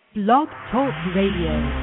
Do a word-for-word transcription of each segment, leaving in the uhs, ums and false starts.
Blog Talk Radio.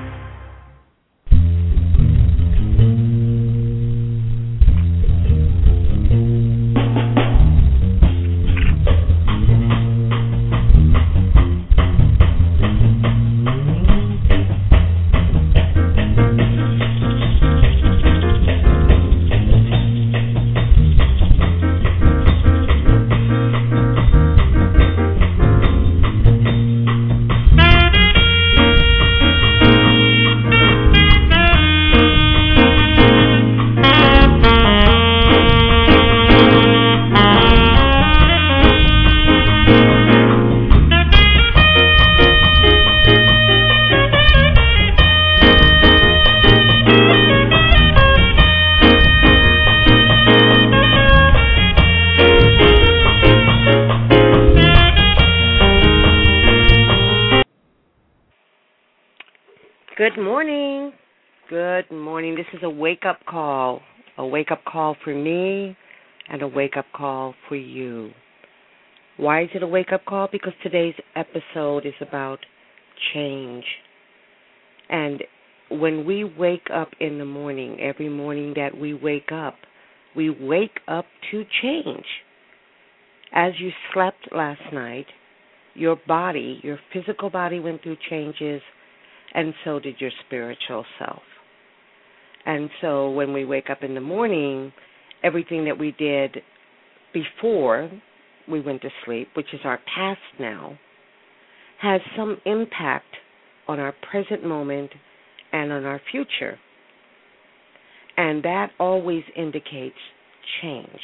Good morning. Good morning. This is a wake-up call, a wake-up call for me and a wake-up call for you. Why is it a wake-up call? Because today's episode is about change. And when we wake up in the morning, every morning that we wake up, we wake up to change. As you slept last night, your body, your physical body went through changes, and so did your spiritual self. And so when we wake up in the morning, everything that we did before we went to sleep, which is our past now, has some impact on our present moment and on our future. And that always indicates change.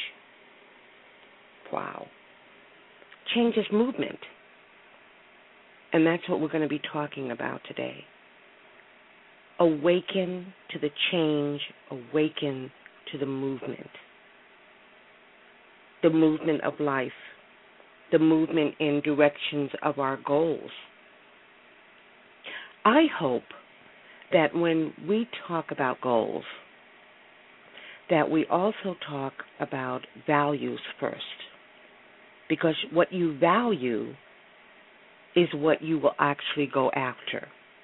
Wow. Change is movement. And that's what we're going to be talking about today. Awaken to the change, awaken to the movement. The movement of life, the movement in directions of our goals. I hope that when we talk about goals, that we also talk about values first. Because what you value is what you will actually go after.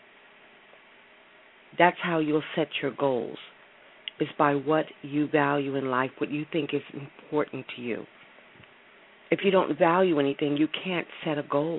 That's how you'll set your goals, is by what you value in life, what you think is important to you. If you don't value anything, you can't set a goal.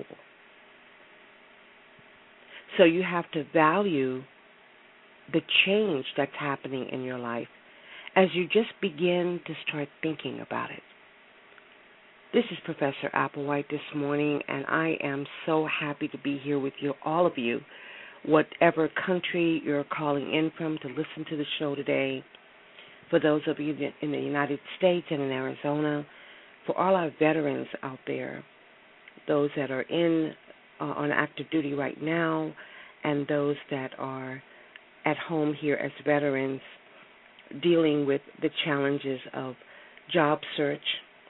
So you have to value the change that's happening in your life as you just begin to start thinking about it. This is Professor Applewhite this morning, and I am so happy to be here with you, all of you, whatever country you're calling in from to listen to the show today. For those of you in the United States and in Arizona, for all our veterans out there, those that are in uh, on active duty right now, and those that are at home here as veterans, dealing with the challenges of job search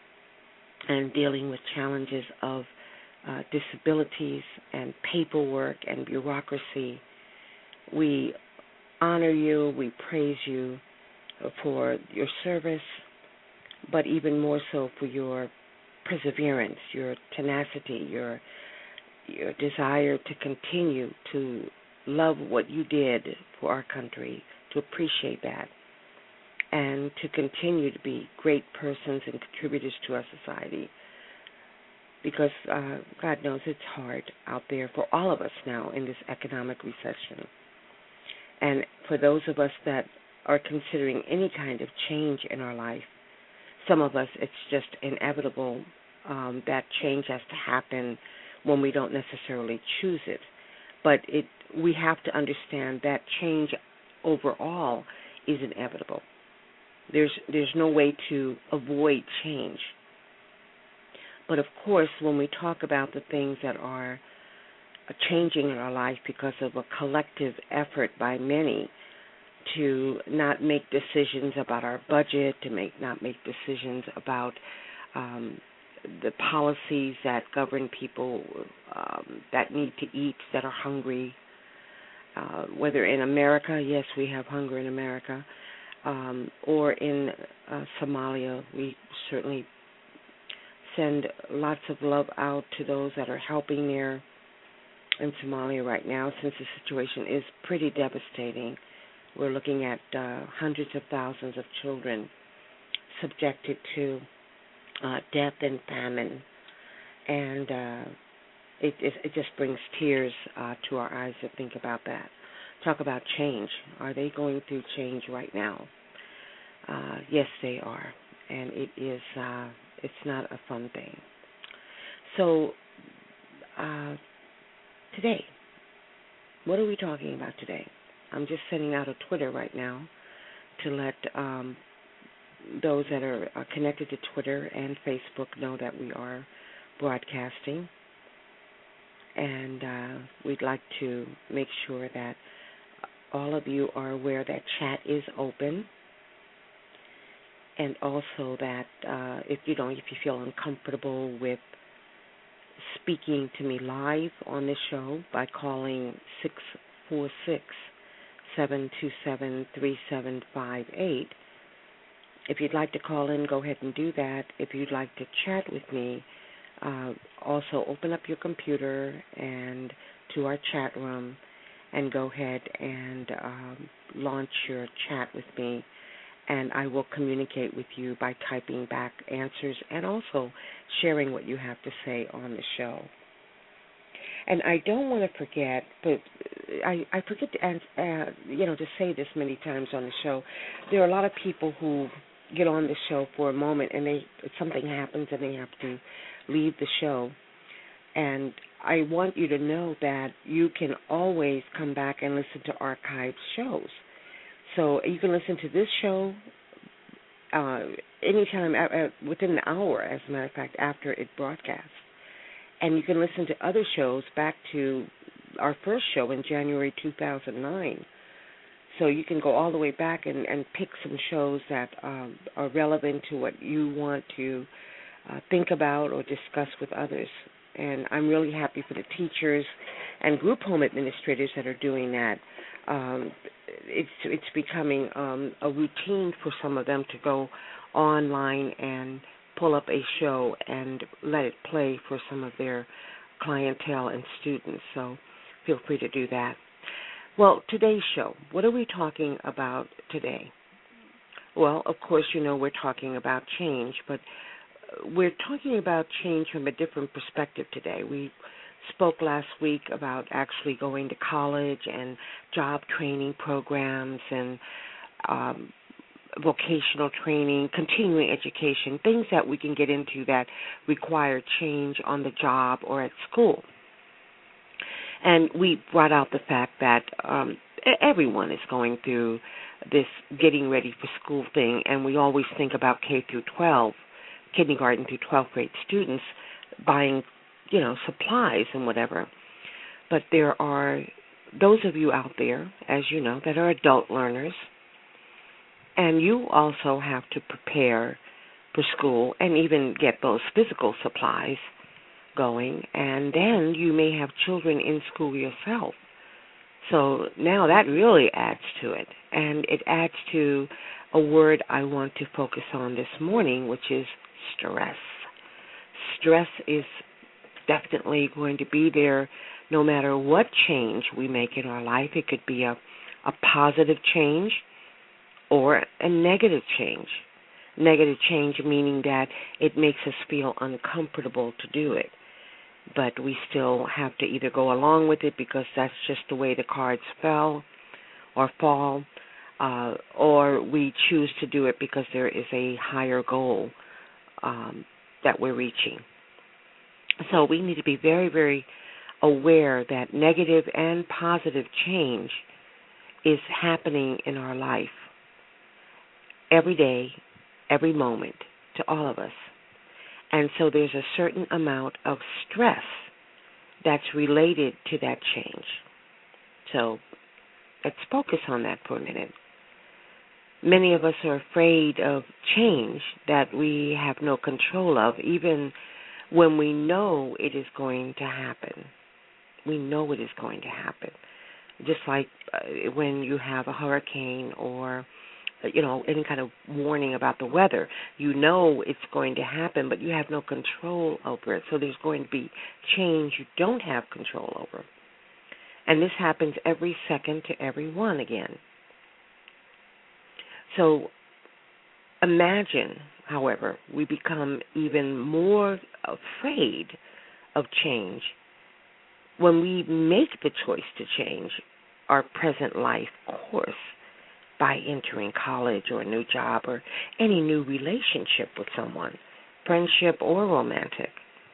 and dealing with challenges of uh, disabilities and paperwork and bureaucracy. We honor you, we praise you for your service, but even more so for your perseverance, your tenacity, your your desire to continue to love what you did for our country, to appreciate that, and to continue to be great persons and contributors to our society. Because uh, God knows it's hard out there for all of us now in this economic recession. And for those of us that are considering any kind of change in our life, some of us it's just inevitable um, that change has to happen when we don't necessarily choose it. But it we have to understand that change overall is inevitable. There's there's no way to avoid change. But of course, when we talk about the things that are changing in our life because of a collective effort by many to not make decisions about our budget, to make not make decisions about um, the policies that govern people um, that need to eat, that are hungry, uh, whether in America, yes, we have hunger in America, um, or in uh, Somalia, we certainly send lots of love out to those that are helping there. in Somalia right now, since the situation is pretty devastating. We're looking at uh, hundreds of thousands of children subjected to uh, death and famine, and uh, it, it, it just brings tears uh, to our eyes to think about that. Talk about change. Are they going through change right now? Uh, yes, they are, and it is. Uh, it's not a fun thing. So uh, today, what are we talking about today? I'm just sending out a Twitter right now to let um, those that are uh, connected to Twitter and Facebook know that we are broadcasting, and uh, we'd like to make sure that all of you are aware that chat is open, and also that uh, if you don't, if you feel uncomfortable with speaking to me live on this show by calling six four six, seven two seven, three seven five eight. If you'd like to call in, go ahead and do that. If you'd like to chat with me, uh, also open up your computer and to our chat room and go ahead and um, launch your chat with me, and I will communicate with you by typing back answers and also sharing what you have to say on the show. And I don't want to forget, but I, I forget to, uh, you know, to say this many times on the show. There are a lot of people who get on the show for a moment and they something happens and they have to leave the show. And I want you to know that you can always come back and listen to archived shows. So you can listen to this show uh, anytime, uh, within an hour, as a matter of fact, after it broadcasts. And you can listen to other shows back to our first show in January two thousand nine. So you can go all the way back and, and pick some shows that um, are relevant to what you want to uh, think about or discuss with others. And I'm really happy for the teachers and group home administrators that are doing that. Um, it's it's becoming um, a routine for some of them to go online and pull up a show and let it play for some of their clientele and students. So feel free to do that. Well, today's show, what are we talking about today? Well, of course, you know we're talking about change, but we're talking about change from a different perspective today. We spoke last week about actually going to college and job training programs and um, vocational training, continuing education, things that we can get into that require change on the job or at school. And we brought out the fact that um, everyone is going through this getting ready for school thing, and we always think about K through twelve, kindergarten through twelfth grade students buying, you know, supplies and whatever. But there are those of you out there, as you know, that are adult learners, and you also have to prepare for school and even get those physical supplies going, and then you may have children in school yourself. So now that really adds to it, and it adds to a word I want to focus on this morning, which is stress. Stress is definitely going to be there no matter what change we make in our life. It could be a, a positive change or a negative change. Negative change meaning that it makes us feel uncomfortable to do it. But we still have to either go along with it because that's just the way the cards fell or fall, uh, or we choose to do it because there is a higher goal um, that we're reaching. So we need to be very, very aware that negative and positive change is happening in our life every day, every moment, to all of us. And so there's a certain amount of stress that's related to that change. So let's focus on that for a minute. Many of us are afraid of change that we have no control of, even when we know it is going to happen. We know it is going to happen. Just like uh, when you have a hurricane or you know, any kind of warning about the weather. You know it's going to happen, but you have no control over it. So there's going to be change you don't have control over. And this happens every second to every one again. So imagine, however, we become even more afraid of change when we make the choice to change our present life course by entering college or a new job or any new relationship with someone, friendship or romantic.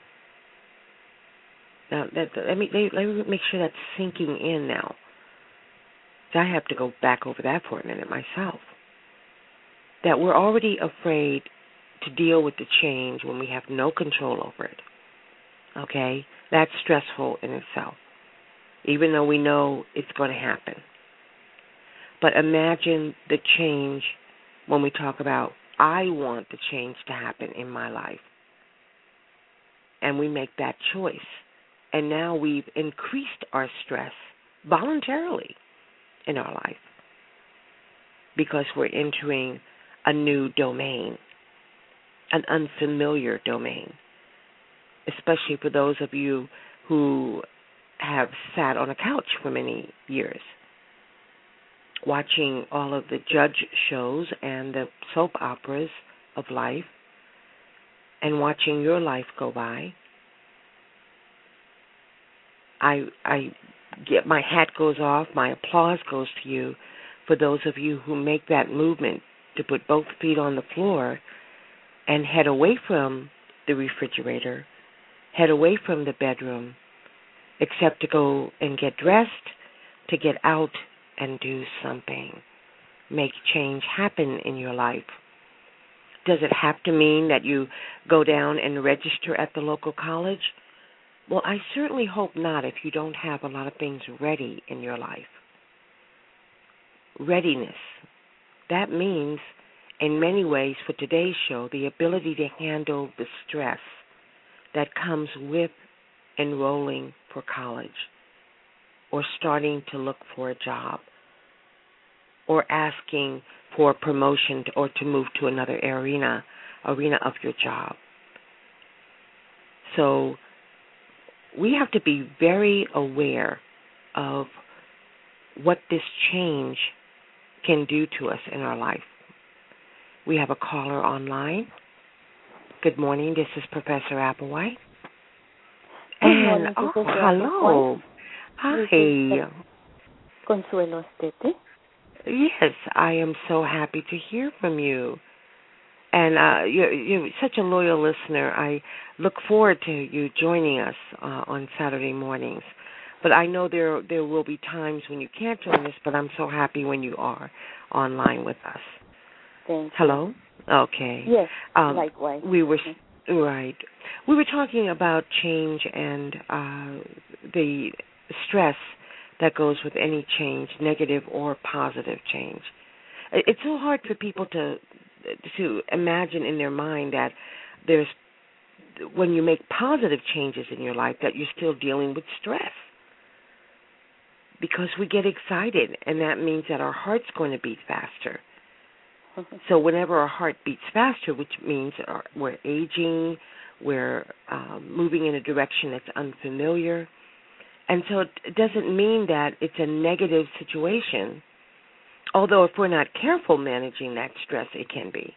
Now, that, let me let me make sure that's sinking in now. I have to go back over that for a minute myself. That we're already afraid to deal with the change when we have no control over it. Okay? That's stressful in itself, even though we know it's going to happen. But imagine the change when we talk about, I want the change to happen in my life. And we make that choice. And now we've increased our stress voluntarily in our life because we're entering a new domain, an unfamiliar domain, especially for those of you who have sat on a couch for many years, watching all of the judge shows and the soap operas of life and watching your life go by. I I get my hat goes off, my applause goes to you for those of you who make that movement to put both feet on the floor and head away from the refrigerator, head away from the bedroom, except to go and get dressed, to get out and do something. Make change happen in your life. Does it have to mean that you go down and register at the local college? Well, I certainly hope not if you don't have a lot of things ready in your life. Readiness. That means, in many ways, for today's show, the ability to handle the stress that comes with enrolling for college or starting to look for a job or asking for a promotion to, or to move to another arena, arena of your job. So we have to be very aware of what this change can do to us in our life. We have a caller online. Good morning. This is Professor Applewhite. And, morning, oh, Professor hello. Applewhite. Hi. Consuelo Estete. Yes, I am so happy to hear from you. And uh, you're, you're such a loyal listener. I look forward to you joining us uh, on Saturday mornings. But I know there there will be times when you can't join us, but I'm so happy when you are online with us. Thank Hello? you. Okay. Yes, um, likewise. We were, right. We were talking about change and uh, the stress that goes with any change, negative or positive change. It's so hard for people to to imagine in their mind that there's, when you make positive changes in your life, that you're still dealing with stress. Because we get excited, and that means that our heart's going to beat faster. So whenever our heart beats faster, which means our, we're aging, we're um, moving in a direction that's unfamiliar. And so it doesn't mean that it's a negative situation, although if we're not careful managing that stress, it can be.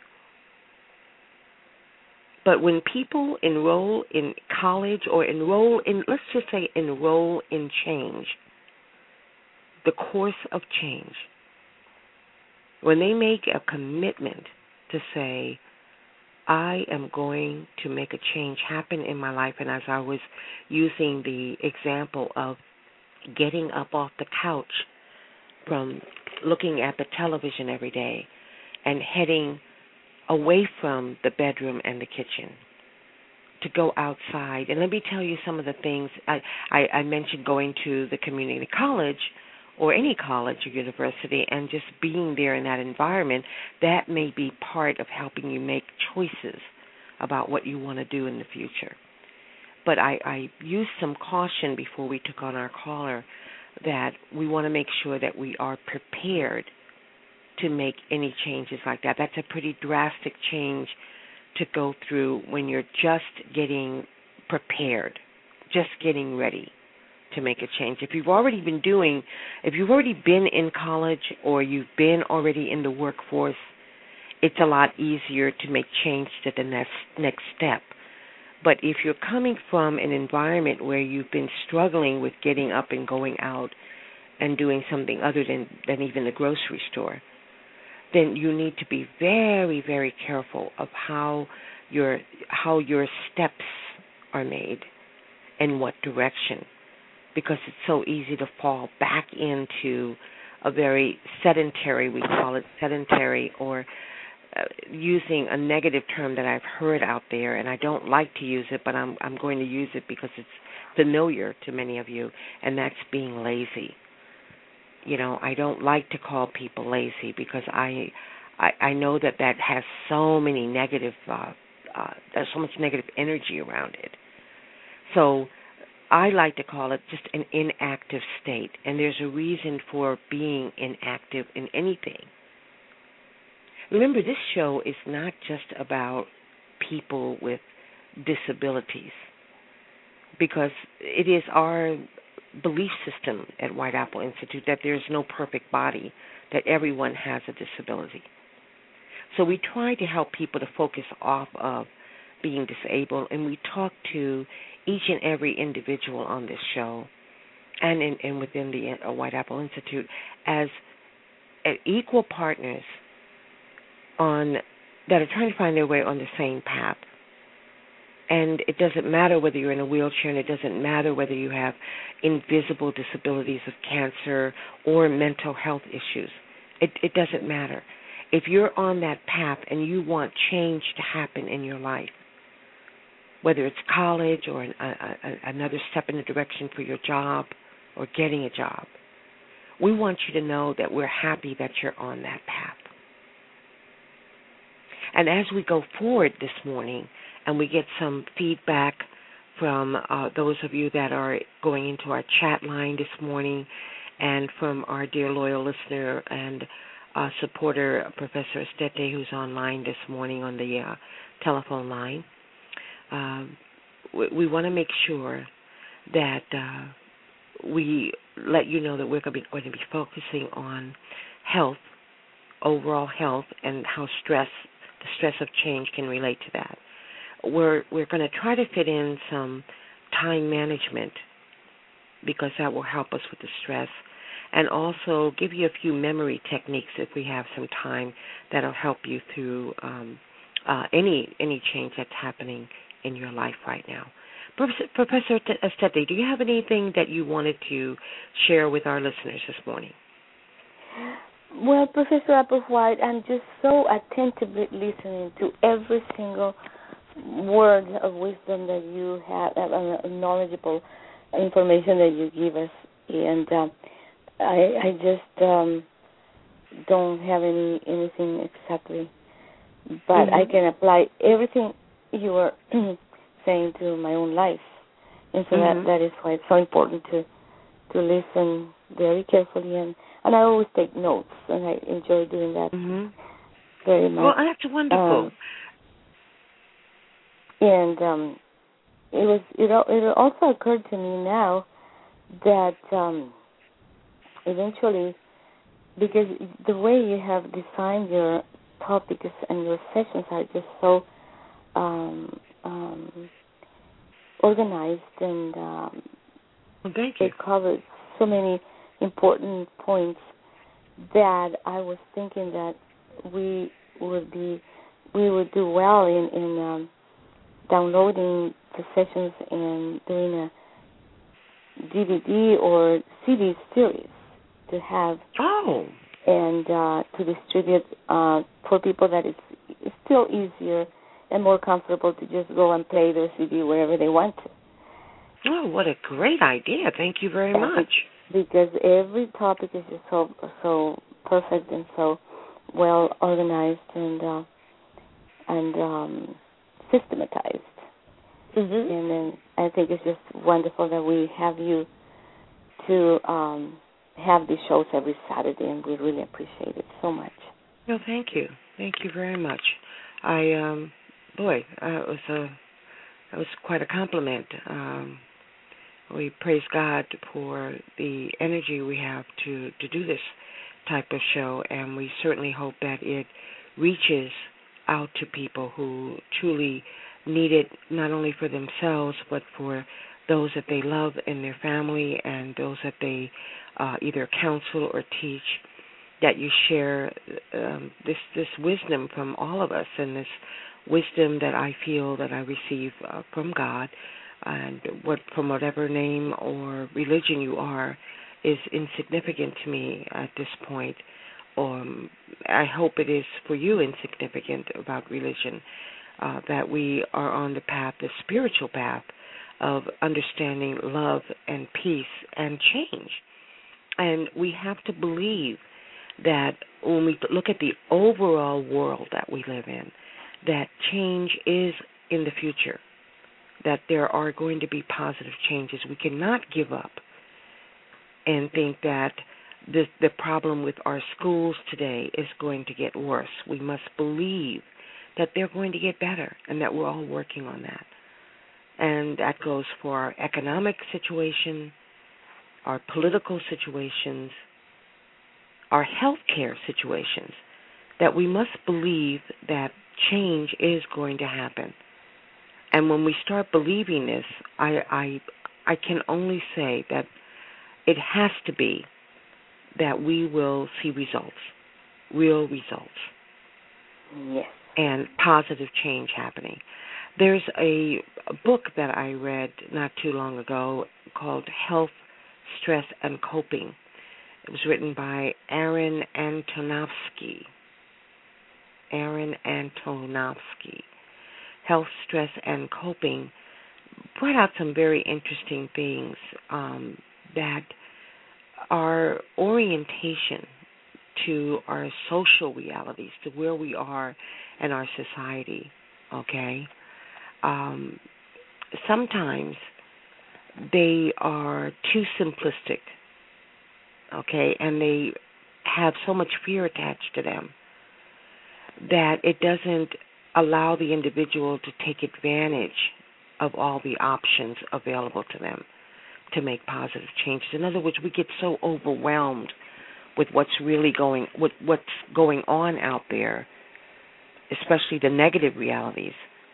But when people enroll in college or enroll in, let's just say enroll in change, the course of change, when they make a commitment to say, I am going to make a change happen in my life, and as I was using the example of getting up off the couch from looking at the television every day and heading away from the bedroom and the kitchen to go outside. And let me tell you some of the things. I, I, I mentioned going to the community college or any college or university and just being there in that environment. That may be part of helping you make choices about what you want to do in the future. But I, I used some caution before we took on our caller that we want to make sure that we are prepared to make any changes like that. That's a pretty drastic change to go through when you're just getting prepared, just getting ready to make a change. If you've already been doing, if you've already been in college or you've been already in the workforce, it's a lot easier to make change to the next next step. But if you're coming from an environment where you've been struggling with getting up and going out and doing something other than, than even the grocery store, then you need to be very, very careful of how your how your steps are made and what direction, because it's so easy to fall back into a very sedentary, we call it sedentary, or uh, using a negative term that I've heard out there, and I don't like to use it, but I'm I'm going to use it because it's familiar to many of you, and that's being lazy. You know, I don't like to call people lazy because I I, I know that that has so many negative, uh, uh, there's so much negative energy around it. So I like to call it just an inactive state, and there's a reason for being inactive in anything. Remember, this show is not just about people with disabilities, because it is our belief system at White Apple Institute that there's no perfect body, that everyone has a disability. So we try to help people to focus off of being disabled, and we talk to each and every individual on this show and in, and within the uh, White Apple Institute as uh, equal partners on that are trying to find their way on the same path. And it doesn't matter whether you're in a wheelchair, and it doesn't matter whether you have invisible disabilities of cancer or mental health issues. It, it doesn't matter. If you're on that path and you want change to happen in your life, whether it's college or an, a, a, another step in the direction for your job or getting a job, we want you to know that we're happy that you're on that path. And as we go forward this morning and we get some feedback from uh, those of you that are going into our chat line this morning, and from our dear loyal listener and uh, supporter, Professor Estete, who's online this morning on the uh, telephone line, um, we, we want to make sure that uh, we let you know that we're going to be, going to be focusing on health, overall health, and how stress, the stress of change can relate to that. We're we're going to try to fit in some time management, because that will help us with the stress, and also give you a few memory techniques if we have some time that'll help you through um, uh, any any change that's happening in your life right now. Professor, Professor Estete, do you have anything that you wanted to share with our listeners this morning? Well, Professor Applewhite, I'm just so attentively listening to every single word of wisdom that you have, uh, knowledgeable information that you give us, and um, I, I just um, don't have any anything exactly, but mm-hmm. I can apply everything you were saying to my own life, and so mm-hmm. that that is why it's so important to to listen very carefully, and, and I always take notes, and I enjoy doing that mm-hmm. very much. Well, that's wonderful. Um, And um, it was it, it also occurred to me now that um, eventually, because the way you have designed your topics and your sessions are just so um, um, organized, and um, well, thank you. They covered so many important points that I was thinking that we would be we would do well in in um, downloading the sessions and doing a D V D or C D series to have oh. and uh, to distribute uh, for people that it's, it's still easier and more comfortable to just go and play their C D wherever they want to. Oh, what a great idea. Thank you very much. Because every topic is just so so perfect and so well organized and uh, and um, systematized. Mm-hmm. And then I think it's just wonderful that we have you to um, have these shows every Saturday, and we really appreciate it so much. No, thank you. Thank you very much. I, um, boy, uh, it was a, that was quite a compliment. Um, We praise God for the energy we have to, to do this type of show, and we certainly hope that it reaches out to people who truly need it, not only for themselves, but for those that they love in their family and those that they uh, either counsel or teach, that you share um, this, this wisdom from all of us, and this wisdom that I feel that I receive uh, from God, and what from whatever name or religion you are is insignificant to me at this point. Um, I hope it is for you insignificant about religion, uh, that we are on the path, the spiritual path of understanding love and peace and change. And we have to believe that when we look at the overall world that we live in, that change is in the future, that there are going to be positive changes. We cannot give up and think that the, the problem with our schools today is going to get worse. We must believe that they're going to get better and that we're all working on that. And that goes for our economic situation, our political situations, our healthcare situations, that we must believe that change is going to happen. And when we start believing this, I, I, I can only say that it has to be that we will see results, real results, yes, and positive change happening. There's a, a book that I read not too long ago called Health, Stress, and Coping. It was written by Aaron Antonovsky. Aaron Antonovsky. Health, Stress, and Coping brought out some very interesting things um, that our orientation to our social realities, to where we are in our society, okay? Um, sometimes they are too simplistic, okay, and they have so much fear attached to them that it doesn't allow the individual to take advantage of all the options available to them to make positive changes. In other words, we get so overwhelmed with what's really going, with what's going on out there, especially the negative realities.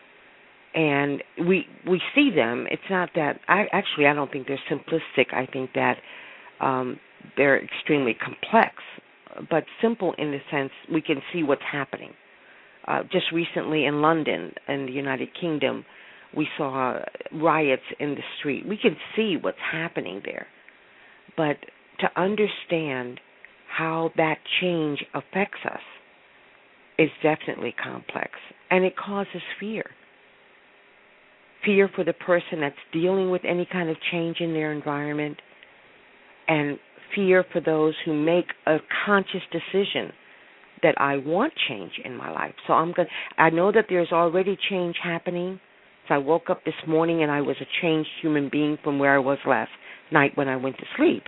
And we we see them. It's not that, I actually I don't think they're simplistic. I think that um, they're extremely complex, but simple in the sense we can see what's happening. Uh, just recently in London, in the United Kingdom, we saw riots in the street. We can see what's happening there. But to understand how that change affects us is definitely complex, and it causes fear. Fear for the person that's dealing with any kind of change in their environment, and fear for those who make a conscious decision that I want change in my life. So I'm going I know that there's already change happening. So I woke up this morning and I was a changed human being from where I was last night when I went to sleep.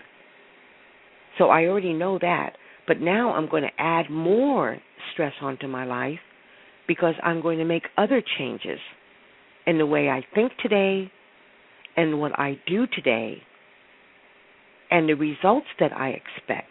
So I already know that. But now I'm going to add more stress onto my life because I'm going to make other changes in the way I think today and what I do today and the results that I expect.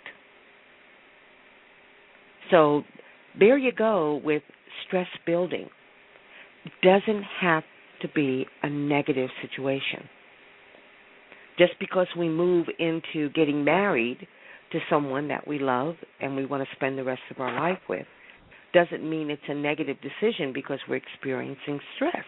So there you go with stress building. It doesn't have to be a negative situation. Just because we move into getting married to someone that we love and we want to spend the rest of our life with doesn't mean it's a negative decision because we're experiencing stress.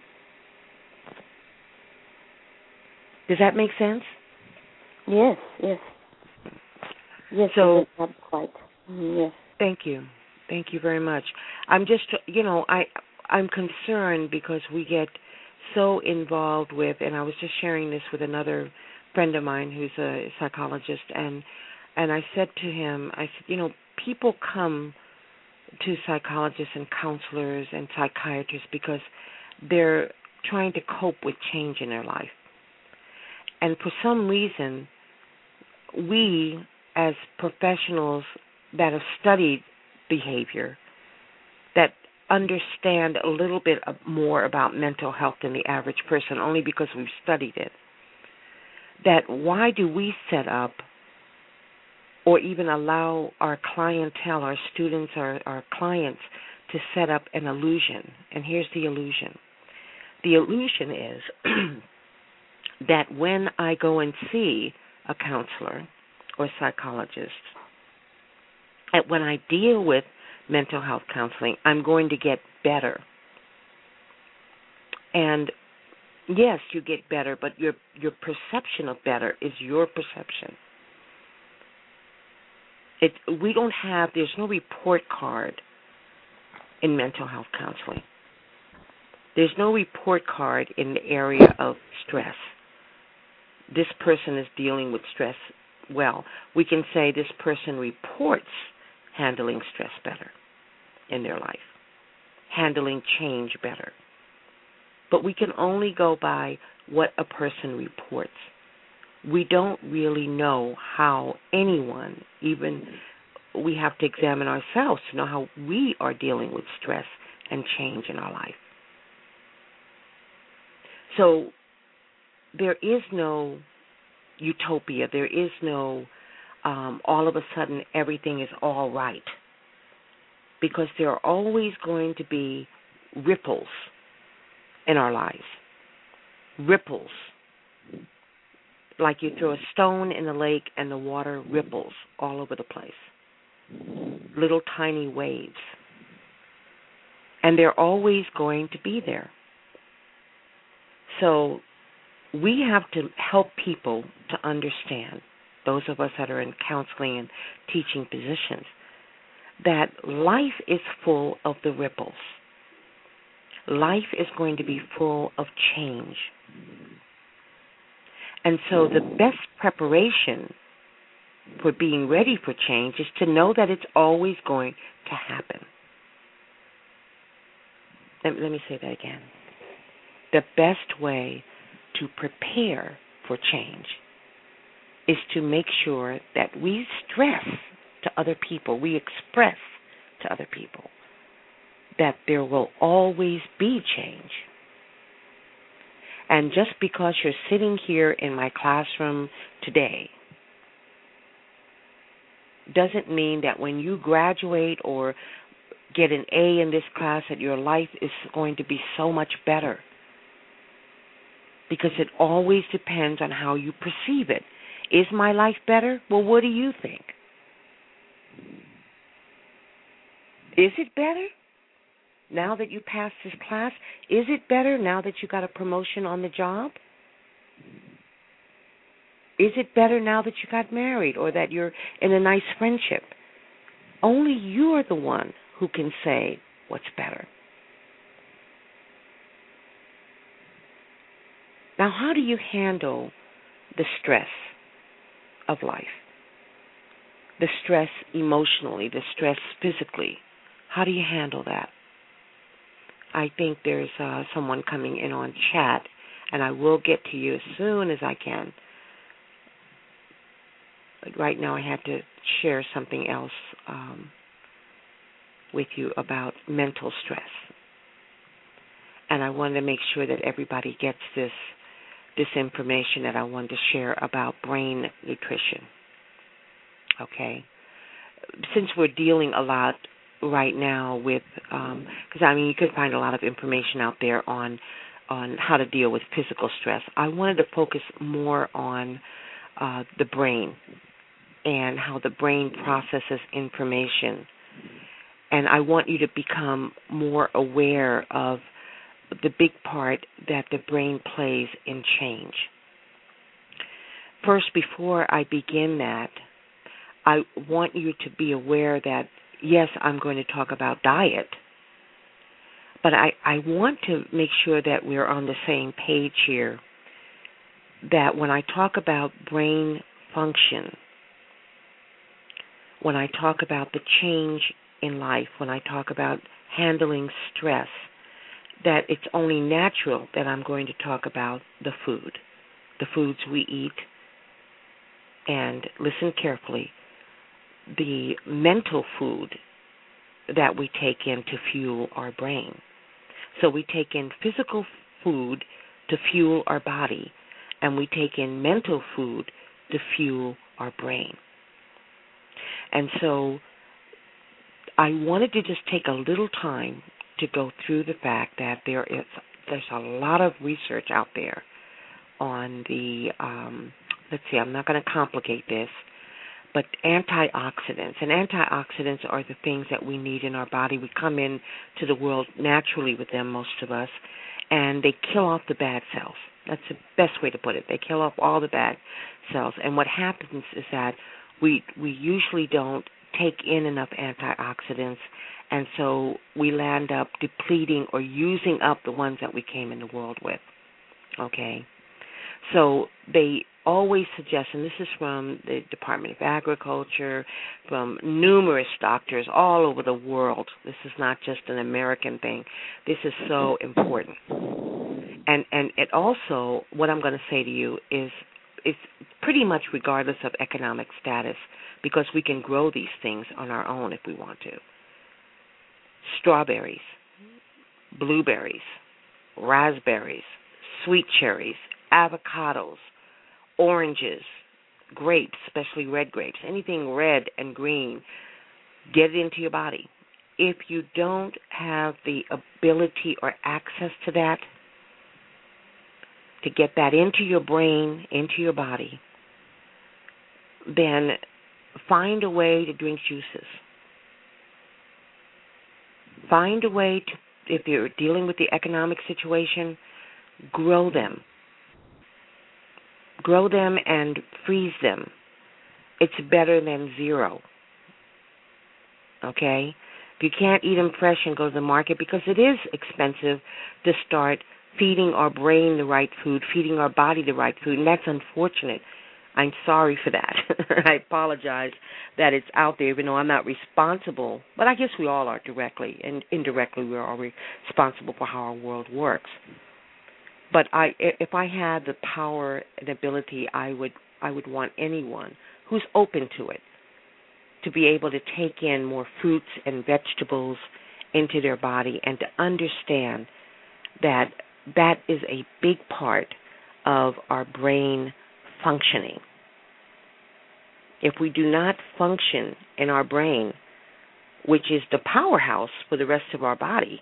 Does that make sense? Yes, yes. Yes, so, not quite. Yes. Thank you. Thank you very much. I'm just, you know, I, I'm concerned because we get so involved with, and I was just sharing this with another friend of mine who's a psychologist, and and I said to him, I said, you know, people come to psychologists and counselors and psychiatrists because they're trying to cope with change in their life. And for some reason, we as professionals that have studied behavior, that understand a little bit more about mental health than the average person, only because we've studied it, that why do we set up or even allow our clientele, our students, our, our clients to set up an illusion? And here's the illusion. The illusion is that when I go and see a counselor or psychologist, that when I deal with mental health counseling, I'm going to get better. And yes, you get better, but your your perception of better is your perception. It we don't have there's no report card in mental health counseling. There's no report card in the area of stress. This person is dealing with stress well. We can say this person reports handling stress better in their life, handling change better. But we can only go by what a person reports. We don't really know how anyone, even we have to examine ourselves to know how we are dealing with stress and change in our life. So there is no utopia. There is no um, all of a sudden everything is all right. Because there are always going to be ripples in our lives. Ripples. Like you throw a stone in the lake and the water ripples all over the place. Little tiny waves. And they're always going to be there. So we have to help people to understand, those of us that are in counseling and teaching positions, that life is full of the ripples. Life is going to be full of change. And so the best preparation for being ready for change is to know that it's always going to happen. Let, let me say that again. The best way to prepare for change is to make sure that we stress to other people, we express to other people that there will always be change. And just because you're sitting here in my classroom today doesn't mean that when you graduate or get an A in this class that your life is going to be so much better. Because it always depends on how you perceive it. Is my life better? Well, what do you think? Is it better now that you passed this class? Is it better now that you got a promotion on the job? Is it better now that you got married or that you're in a nice friendship? Only you are the one who can say what's better. Now, how do you handle the stress of life? The stress emotionally, the stress physically. How do you handle that? I think there's uh, someone coming in on chat, and I will get to you as soon as I can. But right now I have to share something else um, with you about mental stress. And I wanted to make sure that everybody gets this this information that I wanted to share about brain nutrition. Okay? Since we're dealing a lot right now with, um, because I mean you can find a lot of information out there on on how to deal with physical stress, I wanted to focus more on uh, the brain and how the brain processes information. And I want you to become more aware of the big part that the brain plays in change. First, before I begin that, I want you to be aware that, yes, I'm going to talk about diet, but I, I want to make sure that we're on the same page here, that when I talk about brain function, when I talk about the change in life, when I talk about handling stress, that it's only natural that I'm going to talk about the food, the foods we eat, and listen carefully, the mental food that we take in to fuel our brain. So we take in physical food to fuel our body, and we take in mental food to fuel our brain. And so I wanted to just take a little time to go through the fact that there is there's a lot of research out there on the, um, let's see, I'm not going to complicate this, but antioxidants. And antioxidants are the things that we need in our body. We come in to the world naturally with them, most of us, and they kill off the bad cells. That's the best way to put it. They kill off all the bad cells. And what happens is that we we usually don't take in enough antioxidants, and so we land up depleting or using up the ones that we came in the world with, okay? So they always suggest, and this is from the Department of Agriculture, from numerous doctors all over the world. This is not just an American thing. This is so important. And and it also, what I'm going to say to you is, it's pretty much regardless of economic status, because we can grow these things on our own if we want to. Strawberries, blueberries, raspberries, sweet cherries, avocados, oranges, grapes, especially red grapes, anything red and green, get it into your body. If you don't have the ability or access to that, to get that into your brain, into your body, then find a way to drink juices. Find a way to, if you're dealing with the economic situation, grow them. Grow them and freeze them. It's better than zero. Okay? If you can't eat them fresh and go to the market, because it is expensive to start feeding our brain the right food, feeding our body the right food, and that's unfortunate. I'm sorry for that. I apologize that it's out there, even though I'm not responsible, but I guess we all are directly, and indirectly we're all responsible for how our world works. But I, if I had the power and ability, I would, I would want anyone who's open to it to be able to take in more fruits and vegetables into their body and to understand that that is a big part of our brain functioning. If we do not function in our brain, which is the powerhouse for the rest of our body,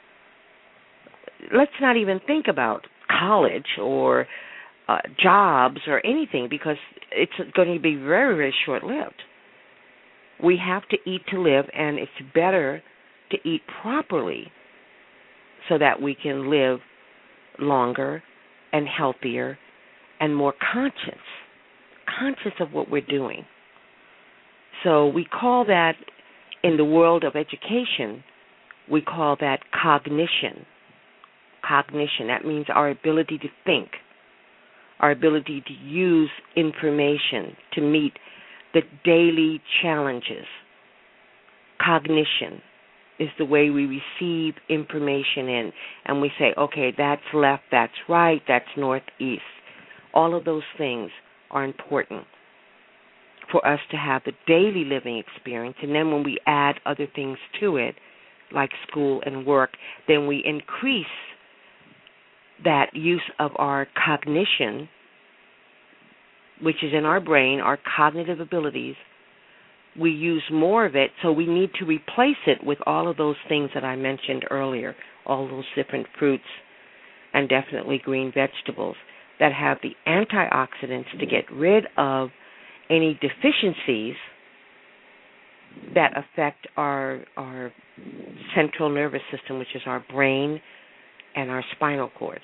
let's not even think about college or uh, jobs or anything, because it's going to be very, very short-lived. We have to eat to live, and it's better to eat properly so that we can live longer and healthier and more conscious, conscious of what we're doing. So we call that, in the world of education, we call that cognition. Cognition, that means our ability to think, our ability to use information to meet the daily challenges. Cognition is the way we receive information in, and we say, okay, that's left, that's right, that's northeast. All of those things are important for us to have the daily living experience, and then when we add other things to it, like school and work, then we increase that use of our cognition, which is in our brain, our cognitive abilities. We use more of it, so we need to replace it with all of those things that I mentioned earlier, all those different fruits and definitely green vegetables that have the antioxidants to get rid of any deficiencies that affect our our central nervous system, which is our brain and our spinal cord.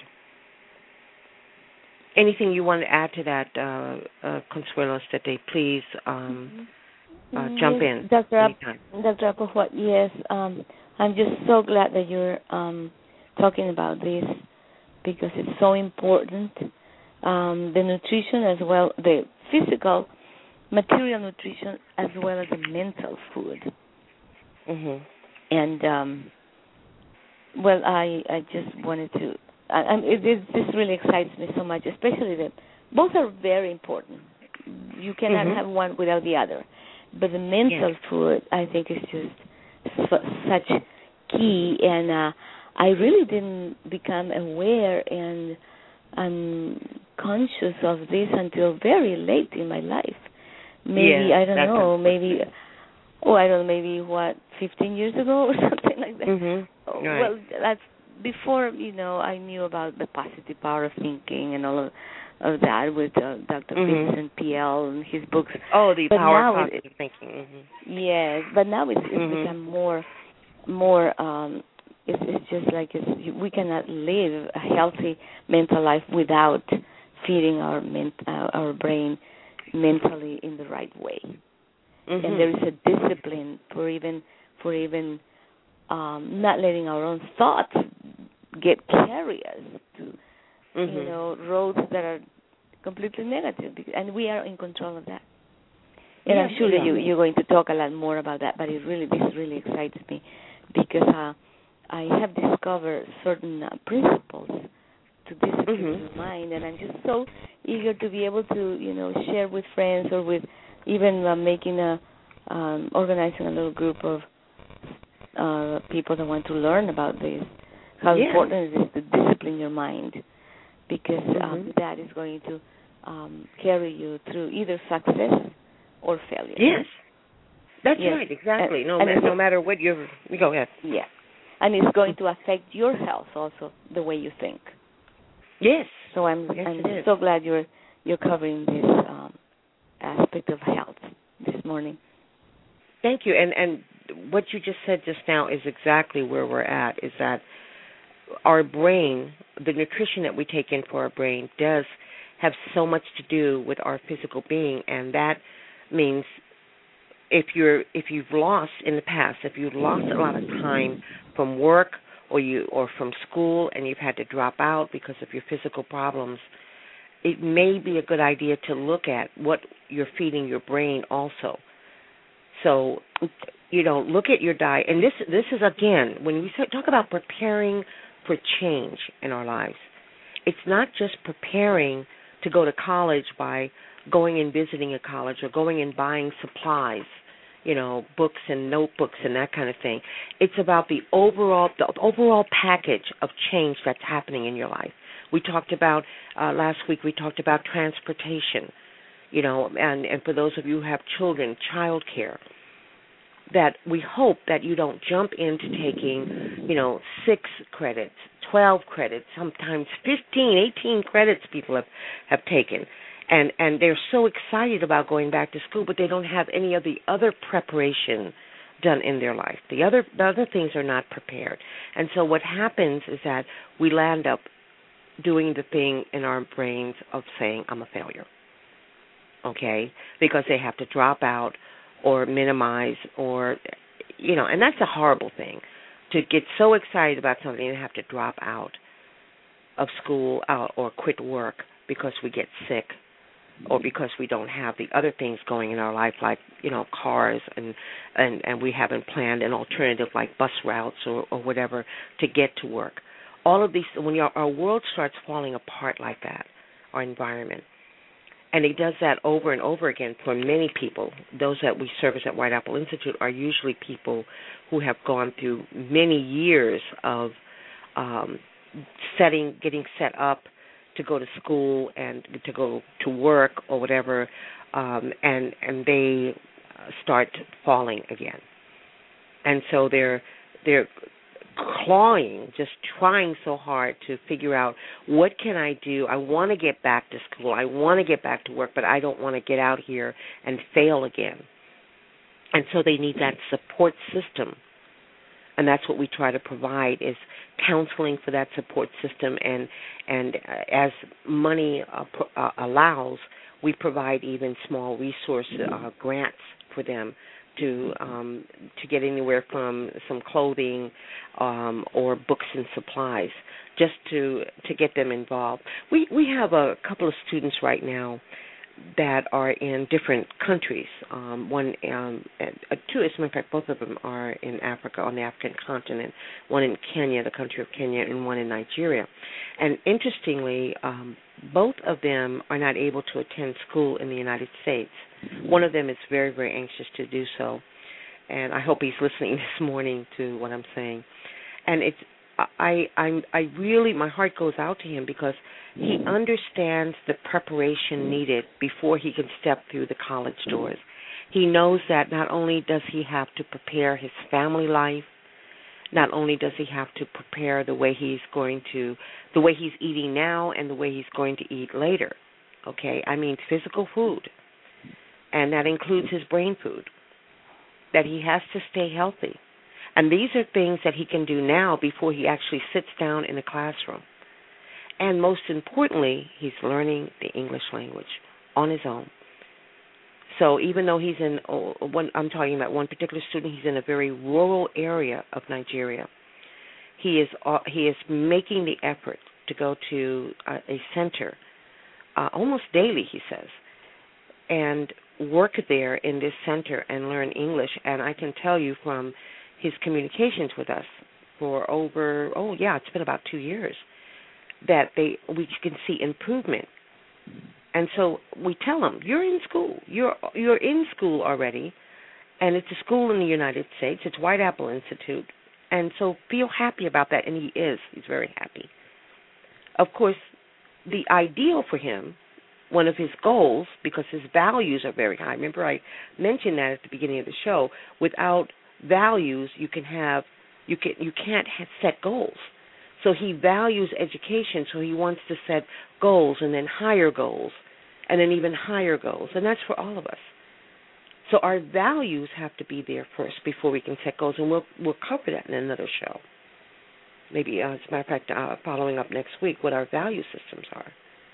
Anything you want to add to that, uh, uh, Consuelo, that they please um, uh, jump yes, in. Doctor App- Doctor Applewhite, yes, um, I'm just so glad that you're um, talking about this, because it's so important. Um, the nutrition as well, the physical, material nutrition, as well as the mental food. Mm-hmm. And um, well, I I just wanted to. I, I, it, it, this really excites me so much, especially that both are very important. You cannot mm-hmm. have one without the other. But the mental yes. food, I think, is just su- such key. And uh, I really didn't become aware and um, conscious of this until very late in my life. Maybe, yeah, I don't that, know, maybe, oh, I don't know, maybe, what, fifteen years ago or something like that. Mm-hmm. Right. Well, that's before, you know, I knew about the positive power of thinking and all of, of that with uh, Doctor Mm-hmm. Vincent P L and his books. Oh, the but power now of positive it, thinking. Mm-hmm. Yes, but now it's, it's Mm-hmm. become more, more, um, it's, it's just like it's, we cannot live a healthy mental life without feeding our ment, uh, our brain mentally in the right way. Mm-hmm. And there is a discipline for even for even um, not letting our own thoughts get carry us to mm-hmm. you know roads that are completely negative, and we are in control of that. And yeah, I'm sure yeah. that you, you're going to talk a lot more about that, but it really this really excites me because uh, I have discovered certain uh, principles to discipline mm-hmm. your mind, and I'm just so eager to be able to, you know, share with friends or with even uh, making a, um, organizing a little group of uh, people that want to learn about this, how yeah. important it is to discipline your mind, because mm-hmm. um, that is going to um, carry you through either success or failure. Yes, that's yes. right, exactly. And, no, and ma- no matter what you're, you go ahead. Yeah, and it's going to affect your health also, the way you think. Yes. So I'm yes, I'm it is. so glad you're you're covering this um, aspect of health this morning. Thank you. And and what you just said just now is exactly where we're at. Is that our brain, the nutrition that we take in for our brain, does have so much to do with our physical being, and that means if you're if you've lost in the past, if you've lost a lot of time from work or you or from school and you've had to drop out because of your physical problems, it may be a good idea to look at what you're feeding your brain also. So, you know, look at your diet. And this this is, again, when we talk about preparing for change in our lives, it's not just preparing to go to college by going and visiting a college or going and buying supplies, you know, books and notebooks and that kind of thing. It's about the overall the overall package of change that's happening in your life. We talked about, uh, last week we talked about transportation, you know, and, and for those of you who have children, child care, that we hope that you don't jump into taking, you know, six credits, twelve credits, sometimes fifteen, eighteen credits people have, have taken. And and they're so excited about going back to school, but they don't have any of the other preparation done in their life. The other the other things are not prepared. And so what happens is that we land up doing the thing in our brains of saying, I'm a failure, okay, because they have to drop out or minimize or, you know, and that's a horrible thing, to get so excited about something and have to drop out of school uh, or quit work because we get sick or because we don't have the other things going in our life, like, you know, cars, and and, and we haven't planned an alternative like bus routes or, or whatever to get to work. All of these, when your, our world starts falling apart like that, our environment, and it does that over and over again for many people. Those that we service at White Apple Institute are usually people who have gone through many years of um, setting, getting set up to go to school and to go to work or whatever, um, and and they start falling again, and so they're they're clawing, just trying so hard to figure out, what can I do? I want to get back to school. I want to get back to work, but I don't want to get out here and fail again. And so they need that support system. And that's what we try to provide, is counseling for that support system. And, and uh, as money uh, pro- uh, allows, we provide even small resource uh, grants for them to um, to get anywhere from some clothing um, or books and supplies, just to to get them involved. We we have a couple of students right now that are in different countries. Um, one, um, uh, two, as a matter of fact, both of them are in Africa, on the African continent. One in Kenya, the country of Kenya, and one in Nigeria. And interestingly, um, both of them are not able to attend school in the United States. One of them is very, very anxious to do so, and I hope he's listening this morning to what I'm saying. And it's I I I really, my heart goes out to him because he understands the preparation needed before he can step through the college doors. He knows that not only does he have to prepare his family life, not only does he have to prepare the way he's going to, the way he's eating now and the way he's going to eat later. Okay, I mean physical food, and that includes his brain food. That he has to stay healthy. And these are things that he can do now before he actually sits down in a classroom. And most importantly, he's learning the English language on his own. So even though he's in, oh, one, I'm talking about one particular student, he's in a very rural area of Nigeria. He is uh, he is making the effort to go to a, a center uh, almost daily, he says, and work there in this center and learn English. And I can tell you from his communications with us for over, oh yeah, it's been about two years, that they we can see improvement. And so we tell him, you're in school. You're you're in school already, and it's a school in the United States. It's White Apple Institute. And so feel happy about that, and he is. He's very happy. Of course, the ideal for him, one of his goals, because his values are very high. Remember, I mentioned that at the beginning of the show. Without values, you can have you can you can't have set goals. So he values education, so he wants to set goals and then higher goals and then even higher goals, and that's for all of us. So our values have to be there first before we can set goals, and we'll we'll cover that in another show. Maybe, uh, as a matter of fact, uh, following up next week, what our value systems are.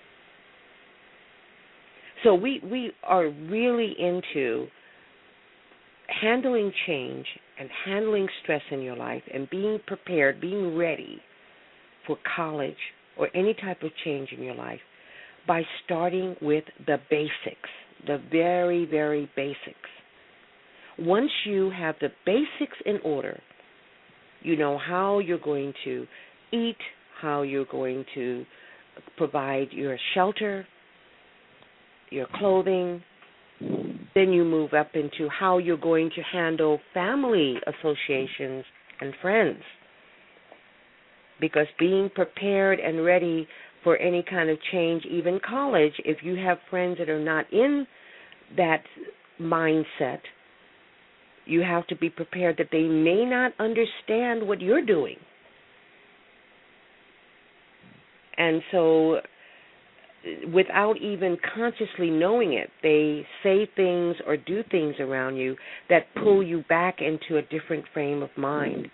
So we, we are really into handling change and handling stress in your life and being prepared, being ready for college or any type of change in your life by starting with the basics, the very, very basics. Once you have the basics in order, you know how you're going to eat, how you're going to provide your shelter, your clothing, then you move up into how you're going to handle family associations and friends. Because being prepared and ready for any kind of change, even college, if you have friends that are not in that mindset, you have to be prepared that they may not understand what you're doing. And so without even consciously knowing it, they say things or do things around you that pull you back into a different frame of mind.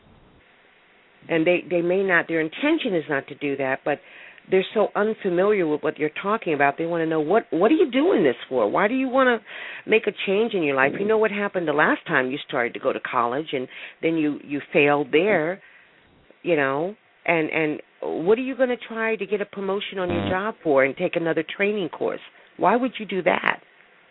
And they, they may not, their intention is not to do that, but they're so unfamiliar with what you're talking about. They want to know, what what are you doing this for? Why do you want to make a change in your life? You know what happened the last time you started to go to college, and then you, you failed there, you know, and, and what are you going to try to get a promotion on your job for and take another training course? Why would you do that?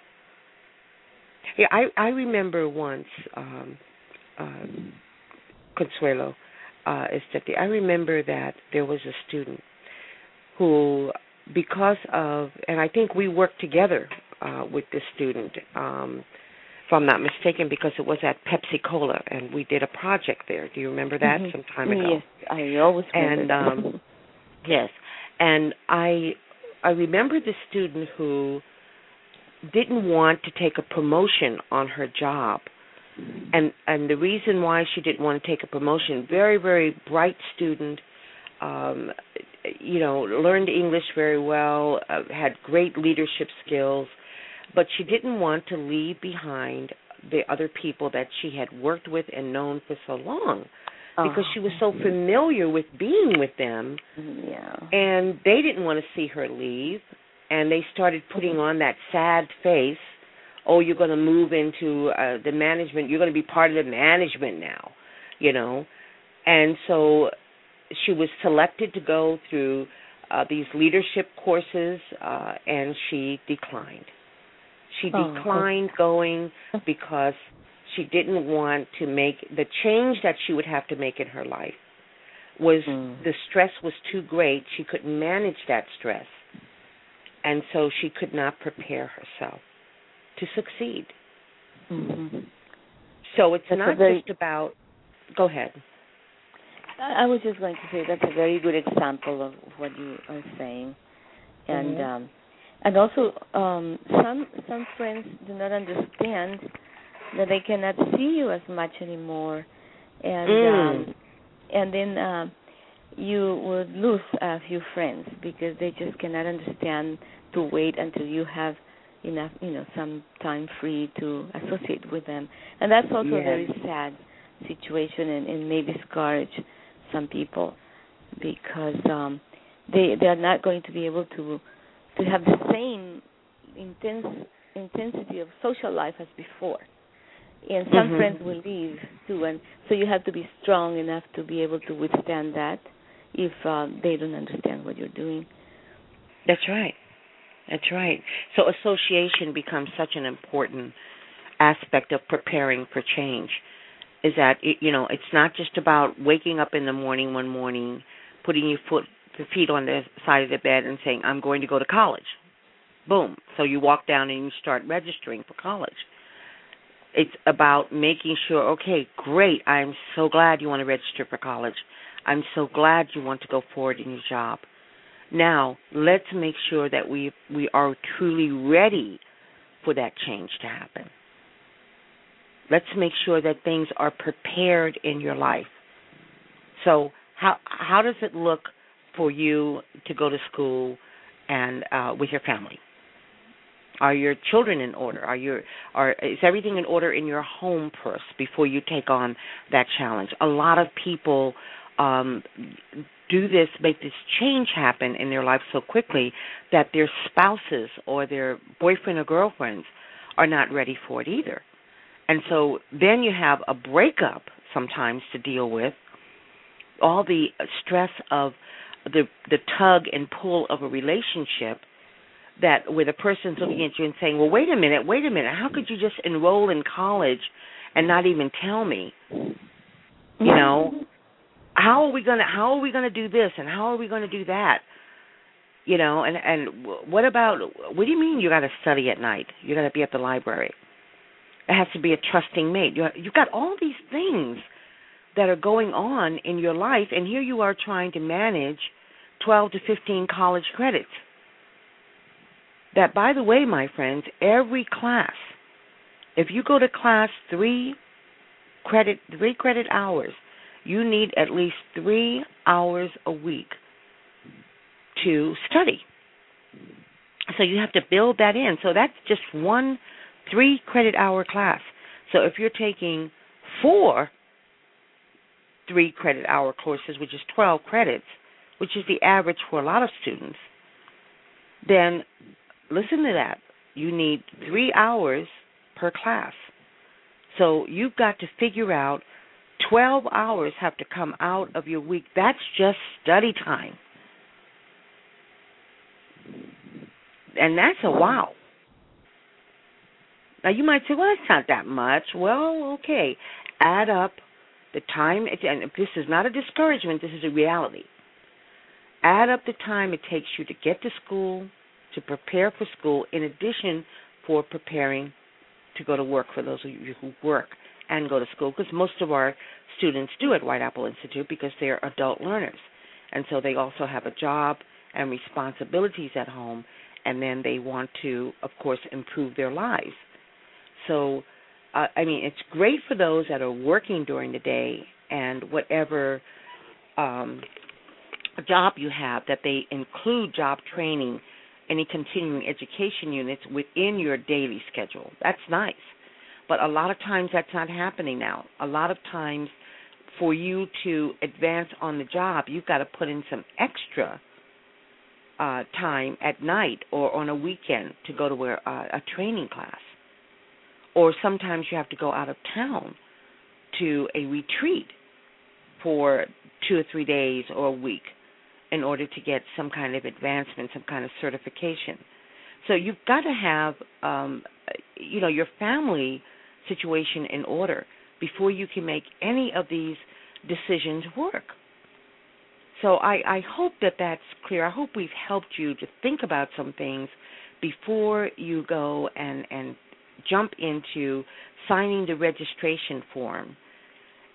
Yeah, I, I remember once, um, uh, Consuelo, uh, Esteti, I remember that there was a student who, because of, and I think we worked together uh, with this student, um, if I'm not mistaken, because it was at Pepsi Cola, and we did a project there. Do you remember that Mm-hmm. some time ago? Yes, I always remember. And um, yes, and I I remember the student who didn't want to take a promotion on her job, and and the reason why she didn't want to take a promotion, very very bright student. Um, you know, learned English very well, uh, had great leadership skills, but she didn't want to leave behind the other people that she had worked with and known for so long, because oh. she was so familiar with being with them, yeah. and they didn't want to see her leave, and they started putting on that sad face, oh, you're going to move into uh, the management, you're going to be part of the management now, you know, and so she was selected to go through uh, these leadership courses, uh, and she declined. She oh, declined okay. going because she didn't want to make the change that she would have to make in her life. Was mm. the stress was too great. She couldn't manage that stress, and so she could not prepare herself to succeed. Mm-hmm. So it's That's not very... just about. Go ahead. I I was just going to say that's a very good example of what you are saying, and Mm-hmm. um, and also um, some some friends do not understand that they cannot see you as much anymore, and Mm. um, and then uh, you would lose a few friends because they just cannot understand to wait until you have enough, you know, some time free to associate with them, and that's also a Yes. very sad situation and, and may discourage some people because um, they they are not going to be able to to have the same intense intensity of social life as before. And some friends Mm-hmm. will leave too, and so you have to be strong enough to be able to withstand that if uh, they don't understand what you're doing. That's right. That's right. So association becomes such an important aspect of preparing for change. Is that it, you know it's not just about waking up in the morning one morning, putting your foot the feet on the side of the bed and saying I'm going to go to college. Boom. So you walk down and you start registering for college. It's about making sure, okay, great, I'm so glad you want to register for college. I'm so glad you want to go forward in your job. Now, let's make sure that we we are truly ready for that change to happen. Let's make sure that things are prepared in your life. So how how does it look for you to go to school and uh, with your family? Are your children in order? Are your are is everything in order in your home first before you take on that challenge? A lot of people um, do this, make this change happen in their life so quickly that their spouses or their boyfriend or girlfriends are not ready for it either. And so then you have a breakup sometimes to deal with, all the stress of the the tug and pull of a relationship, that where the person's looking at you and saying, well, wait a minute, wait a minute, how could you just enroll in college and not even tell me? You know, how are we gonna how are we gonna do this and how are we gonna do that? You know, and and what about what do you mean you got to study at night? You got to be at the library. It has to be a trusting mate. You you've got all these things that are going on in your life, and here you are trying to manage twelve to fifteen college credits. That, by the way, my friends, every class, if you go to class three credit three credit hours, you need at least three hours a week to study. So you have to build that in. So that's just one three credit hour class. So if you're taking four three credit hour courses, which is twelve credits, which is the average for a lot of students, then listen to that. You need three hours per class. So you've got to figure out twelve hours have to come out of your week. That's just study time. And that's a wow. Now you might say, well, it's not that much. Well, okay. Add up the time, and this is not a discouragement, this is a reality. Add up the time it takes you to get to school, to prepare for school, in addition for preparing to go to work for those of you who work and go to school, because most of our students do at White Apple Institute because they're adult learners. And so they also have a job and responsibilities at home, and then they want to, of course, improve their lives. So, uh, I mean, it's great for those that are working during the day and whatever um, job you have, that they include job training, any continuing education units within your daily schedule. That's nice. But a lot of times that's not happening now. A lot of times for you to advance on the job, you've got to put in some extra uh, time at night or on a weekend to go to a, a training class. Or sometimes you have to go out of town to a retreat for two or three days or a week in order to get some kind of advancement, some kind of certification. So you've got to have, um, you know, your family situation in order before you can make any of these decisions work. So I, I hope that that's clear. I hope we've helped you to think about some things before you go and, and jump into signing the registration form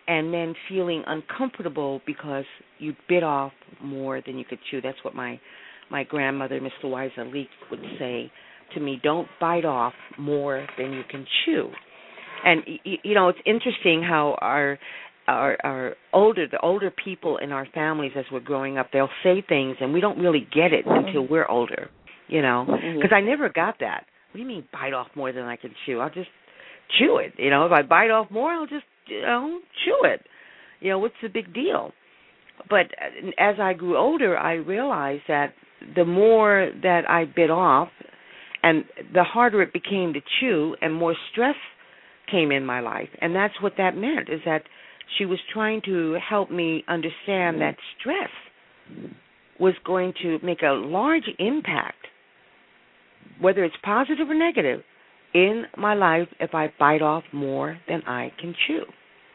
and then feeling uncomfortable because you bit off more than you could chew. That's what my my grandmother, Miss Louisa Leak, would say to me: don't bite off more than you can chew. And y- you know, it's interesting how our our our older the older people in our families, as we're growing up, they'll say things and we don't really get it until we're older. You know, because I never got that. What do you mean bite off more than I can chew? I'll just chew it. You know, if I bite off more, I'll just, you know, chew it. You know, what's the big deal? But as I grew older, I realized that the more that I bit off and the harder it became to chew and more stress came in my life. And that's what that meant, is that she was trying to help me understand that stress was going to make a large impact, whether it's positive or negative, in my life if I bite off more than I can chew.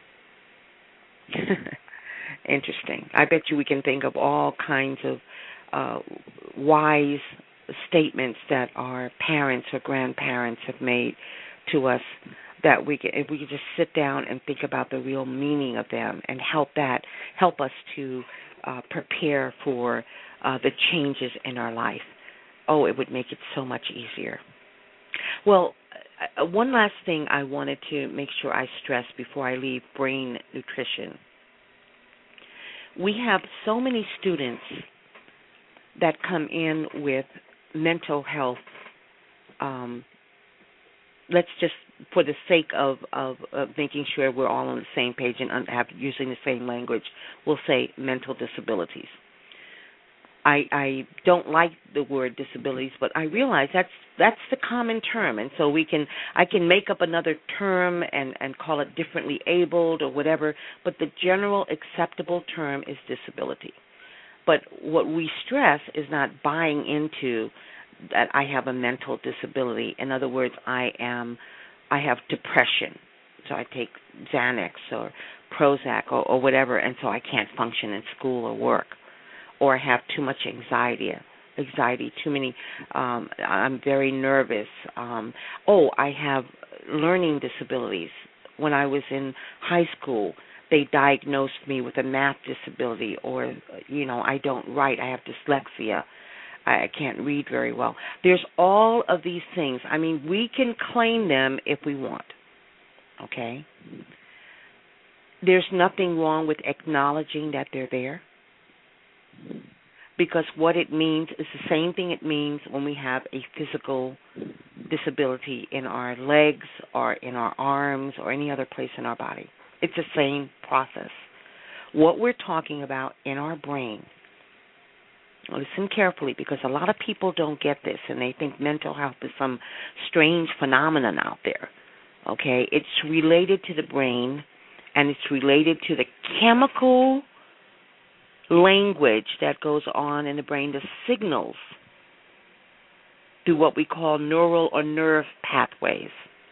Interesting. I bet you we can think of all kinds of uh, wise statements that our parents or grandparents have made to us, that we could, if we could just sit down and think about the real meaning of them and help that help us to uh, prepare for uh, the changes in our life. Oh, it would make it so much easier. Well, uh, one last thing I wanted to make sure I stress before I leave brain nutrition. We have so many students that come in with mental health, um, let's just, for the sake of, of, of making sure we're all on the same page and have, using the same language, we'll say mental disabilities. I, I don't like the word disabilities, but I realize that's that's the common term, and so we can I can make up another term and, and call it differently abled or whatever, but the general acceptable term is disability. But what we stress is not buying into that I have a mental disability. In other words, I am I have depression, so I take Xanax or Prozac or, or whatever, and so I can't function in school or work. Or I have too much anxiety, anxiety, too many, um, I'm very nervous. Um, oh, I have learning disabilities. When I was in high school, they diagnosed me with a math disability, or, you know, I don't write, I have dyslexia. I can't read very well. There's all of these things. I mean, we can claim them if we want, okay? There's nothing wrong with acknowledging that they're there, because what it means is the same thing it means when we have a physical disability in our legs or in our arms or any other place in our body. It's the same process. What we're talking about in our brain, listen carefully, because a lot of people don't get this and they think mental health is some strange phenomenon out there. Okay? It's related to the brain, and it's related to the chemical language that goes on in the brain, the signals through what we call neural or nerve pathways.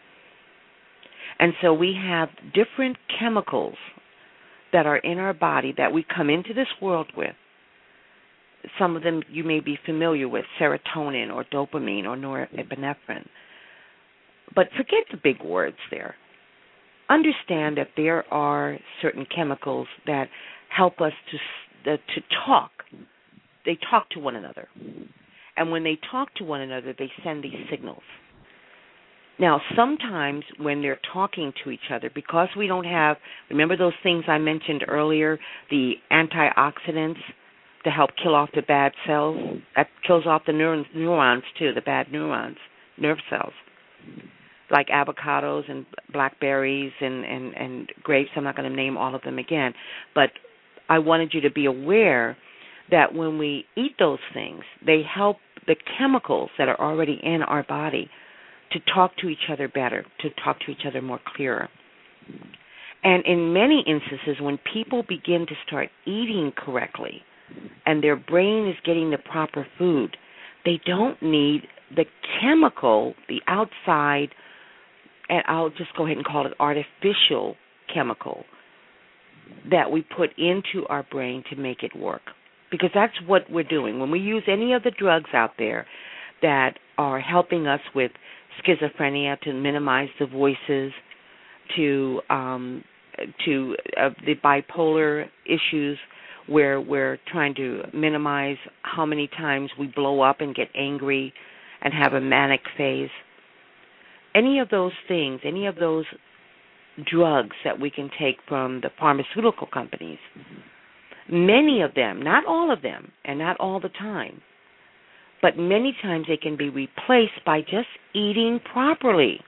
And so we have different chemicals that are in our body that we come into this world with. Some of them you may be familiar with, serotonin or dopamine or norepinephrine. But forget the big words there. Understand that there are certain chemicals that help us to to talk. They talk to one another. And when they talk to one another, they send these signals. Now, sometimes when they're talking to each other, because we don't have, remember those things I mentioned earlier, the antioxidants to help kill off the bad cells? That kills off the neurons, neurons too, the bad neurons, nerve cells, like avocados and blackberries and, and, and grapes. I'm not going to name all of them again, but I wanted you to be aware that when we eat those things, they help the chemicals that are already in our body to talk to each other better, to talk to each other more clearer. And in many instances, when people begin to start eating correctly and their brain is getting the proper food, they don't need the chemical, the outside, and I'll just go ahead and call it artificial chemical, that we put into our brain to make it work. Because that's what we're doing. When we use any of the drugs out there that are helping us with schizophrenia, to minimize the voices, to um, to uh, the bipolar issues where we're trying to minimize how many times we blow up and get angry and have a manic phase. Any of those things, any of those drugs that we can take from the pharmaceutical companies, many of them, not all of them, and not all the time, but many times they can be replaced by just eating properly.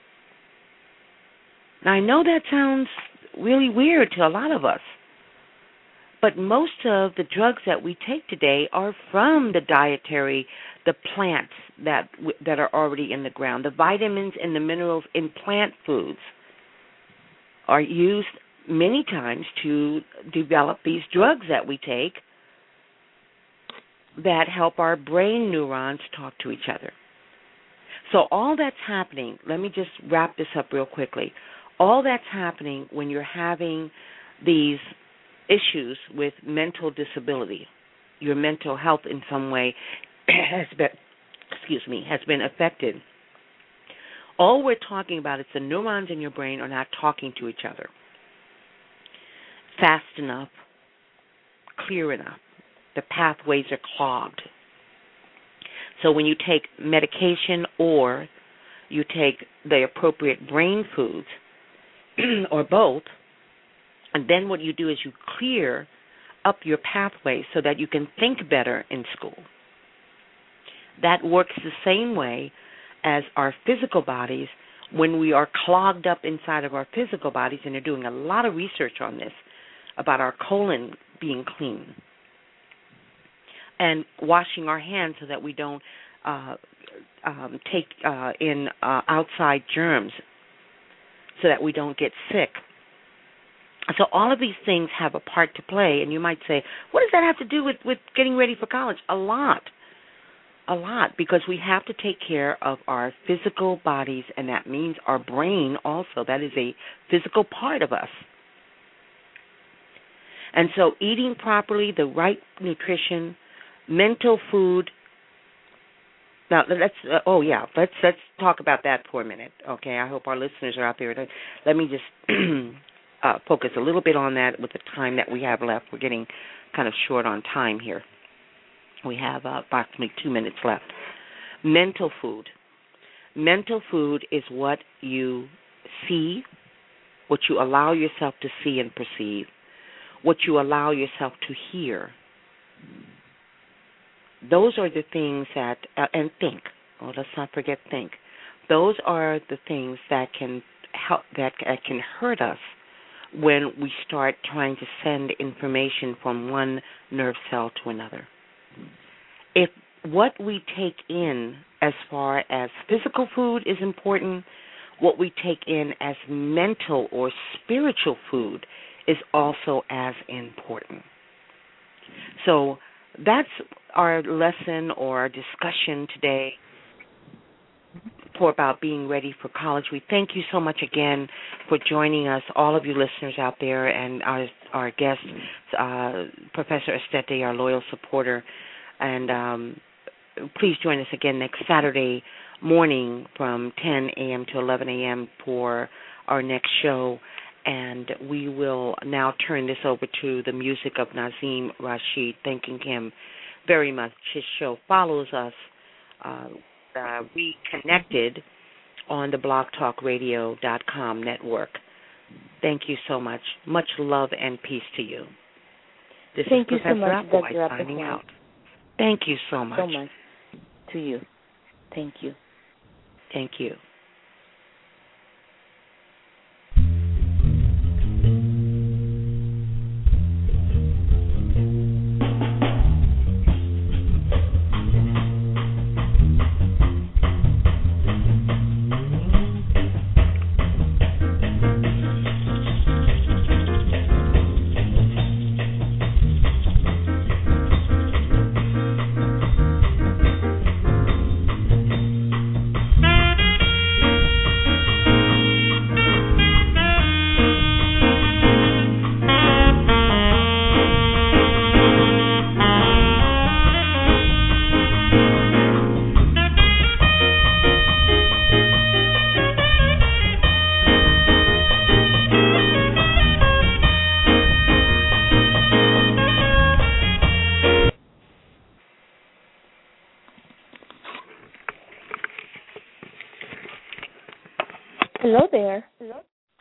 Now, I know that sounds really weird to a lot of us, but most of the drugs that we take today are from the dietary, the plants that that are already in the ground. The vitamins and the minerals in plant foods are used many times to develop these drugs that we take that help our brain neurons talk to each other. So all that's happening, let me just wrap this up real quickly. All that's happening when you're having these issues with mental disability, your mental health in some way has been, excuse me, has been affected. All we're talking about is the neurons in your brain are not talking to each other fast enough, clear enough. The pathways are clogged. So when you take medication or you take the appropriate brain foods, or both, and then what you do is you clear up your pathways so that you can think better in school. That works the same way as our physical bodies when we are clogged up inside of our physical bodies, and they're doing a lot of research on this, about our colon being clean, and washing our hands so that we don't uh, um, take uh, in uh, outside germs, so that we don't get sick. So all of these things have a part to play, and you might say, what does that have to do with, with getting ready for college? A lot. A lot, because we have to take care of our physical bodies, and that means our brain also. That is a physical part of us. And so eating properly, the right nutrition, mental food. Now, let's, uh, oh, yeah, let's let's talk about that for a minute, okay? I hope our listeners are out there. Let me just uh, focus a little bit on that with the time that we have left. We're getting kind of short on time here. We have uh, approximately two minutes left. Mental food. Mental food is what you see, what you allow yourself to see and perceive, what you allow yourself to hear. Those are the things that, uh, and think. Oh, let's not forget think. Those are the things that can help, that, that can hurt us when we start trying to send information from one nerve cell to another. If what we take in as far as physical food is important, what we take in as mental or spiritual food is also as important. So that's our lesson or our discussion today for about being ready for college. We thank you so much again for joining us, all of you listeners out there, and our our guest, uh, Professor Estete, our loyal supporter. And um, please join us again next Saturday morning from ten a.m. to eleven a.m. for our next show. And we will now turn this over to the music of Nazim Rashid, thanking him very much. His show follows us, uh, uh, reconnected on the blog talk radio dot com network. Thank you so much. Much love and peace to you. This Thank is you Professor so much, Applewhite Doctor signing Applewhite. out. Thank you so much. So much to you. Thank you. Thank you. Hello there.